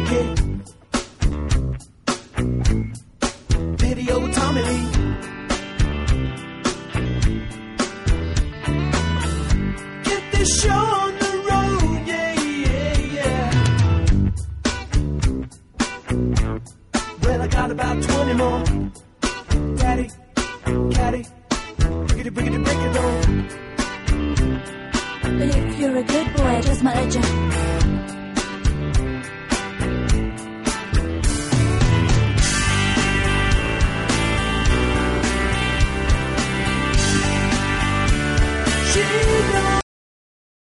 get pity old Tommy Lee. Get this show on the road, yeah, yeah, yeah. Well, I got about 20 more. Daddy, caddy, break it on. But if you're a good boy, I just might let you